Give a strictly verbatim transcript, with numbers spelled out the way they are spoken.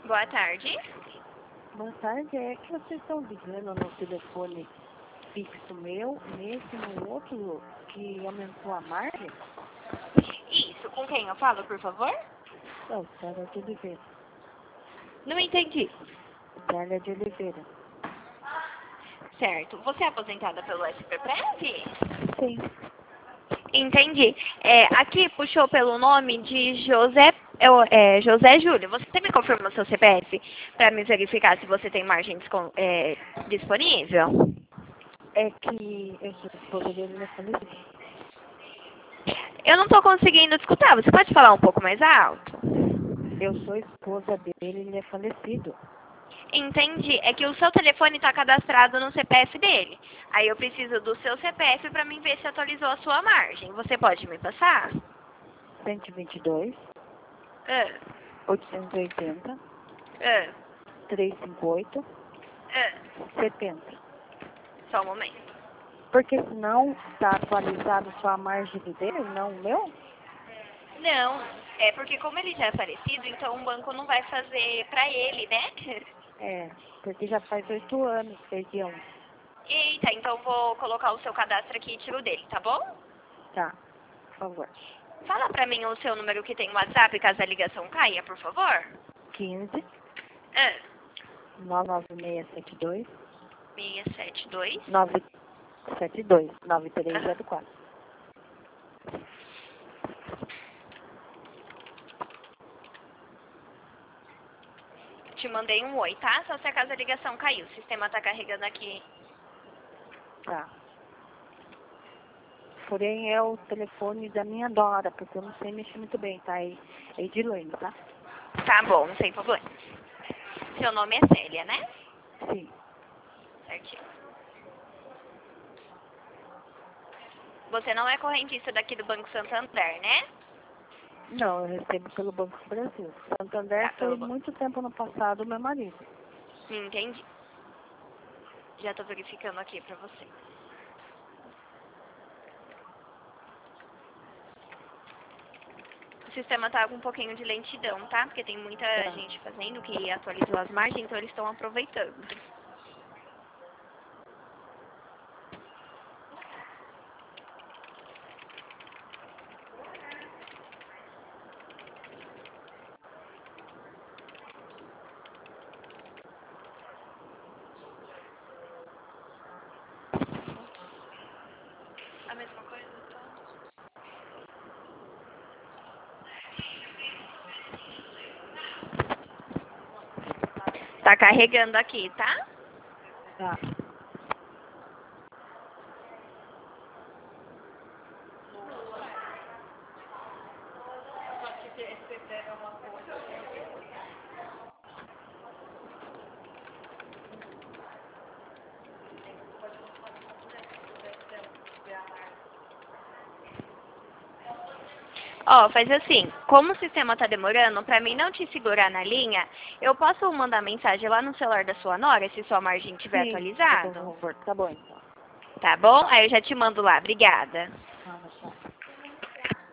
Boa tarde. Boa tarde, é que vocês estão ligando no telefone fixo meu, nesse no outro que aumentou a margem? Isso, com quem eu falo, por favor? Não, Célia de Oliveira. Não entendi. Célia de Oliveira. Certo. Você é aposentada pelo S P P F? Sim. Entendi. É, aqui puxou pelo nome de José, é, José Júlio. Você me confirma o seu C P F para me verificar se você tem margem discon- é, disponível? É que eu sou esposa dele, ele é falecido. Eu não estou conseguindo escutar. Você pode falar um pouco mais alto? Eu sou esposa dele, ele é falecido. Entendi. É que o seu telefone está cadastrado no C P F dele. Aí eu preciso do seu C P F para mim ver se atualizou a sua margem. Você pode me passar? cento e vinte e dois, Ah, oitocentos e oitenta, ah, trezentos e cinquenta e oito, ah. setenta. Só um momento. Porque senão está atualizado só a margem dele, não o meu? Não, é porque como ele já é falecido, então o banco não vai fazer pra ele, né? É, porque já faz oito anos que dia um. Eita, então vou colocar o seu cadastro aqui e tiro dele, tá bom? Tá, por favor. Fala pra mim o seu número que tem WhatsApp caso a ligação caia, por favor. quinze, Ah, nove nove seis sete dois, seis sete dois. nove sete dois, nove três zero quatro. Te mandei um oi, tá? Só se acaso a ligação caiu. O sistema tá carregando aqui. Tá. Porém, é o telefone da minha nora, porque eu não sei mexer muito bem, tá? É é Edilene, tá? Tá bom, sem problema. Seu nome é Célia, né? Sim. Certinho. Você não é correntista daqui do Banco Santander, né? Não, eu recebo pelo Banco do Brasil. Santander Tá, foi pelo banco. muito tempo no passado meu marido. Entendi. Já tô verificando aqui pra você. O sistema tá com um pouquinho de lentidão, tá? Porque tem muita Tá. gente fazendo que atualizou as margens, então eles estão aproveitando. A mesma coisa, tá? Tá carregando aqui, tá? Tá. Ó, faz assim, como o sistema tá demorando, pra mim não te segurar na linha, eu posso mandar mensagem lá no celular da sua nora, se sua margem tiver Sim, por atualizado? favor. Tá bom, então. Tá bom? Aí eu já te mando lá. Obrigada.